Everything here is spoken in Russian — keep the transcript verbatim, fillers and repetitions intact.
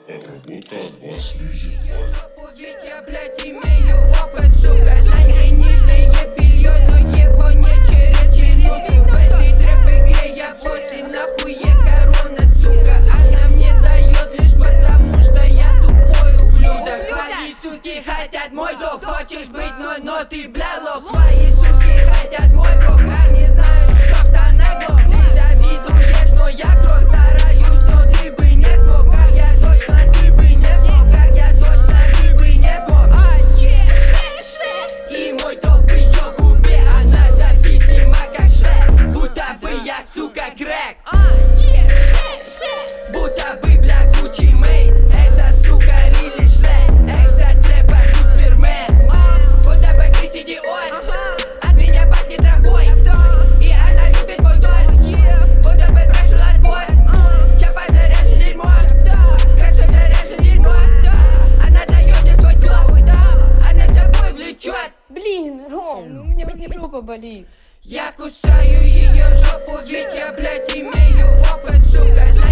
Это Вука Бас Мьюзик. Ведь я, блядь, имею опыт, сука. Знай нижнее белье, но его не через минуту. В этой трэп-игре я босс и нахуе корона, сука. Она мне дает лишь потому, что я тупой ублюдок. Твои суки хотят мой дом. Хочешь быть мной, но ты, бля, лох. Твои суки хотят мой бог, они знают, что в штанах блок. Ты завидуешь, но я крот, стараюсь, но ты бы не смог. Как я точно, ты бы не смог. Как я точно, ты бы не смог. И мой топ в ее губе, она зависима как шлем. Будто бы я, сука, крэк. Будто бы, бля, Гуччи Мэйн. Это, сука, рили шлем. Экстра трэпа супермен. Будто бы Кристи Диор. От меня пахнет травой. И она любит мой дождь. Будто бы прошел отбор. Чапа заряжен дерьмом. Косой заряжен дерьмом. Она дает мне свой топ. Она с собой влечет. Блин, Ром, ну у меня вообще жопа болит. Я кусаю ее жопу, ведь я, блядь, имею опыт, сука.